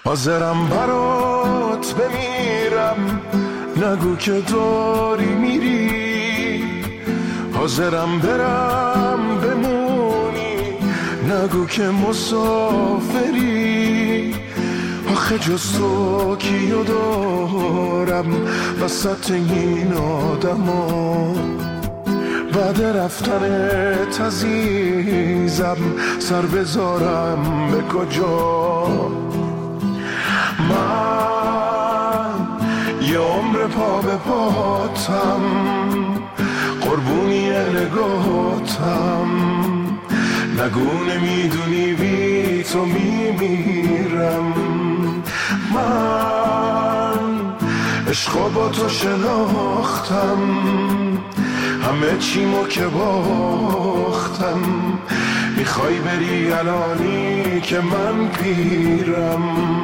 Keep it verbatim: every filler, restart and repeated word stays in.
حاضرم برات بمیرم، نگو که داری میری. حاضرم برم بمونی، نگو که مسافری. آخه جز تو کیو دارم وسط این آدما؟ بعد رفتنت عزیزم سر بذارم به کجا؟ من یه عمر پا به پاتم، قربونی نگاهتم. نگو نمیدونی بی تو میمیرم. من عشقا با تو شناختم، همه چیمو که باختم. میخوای بری الانی که من پیرم.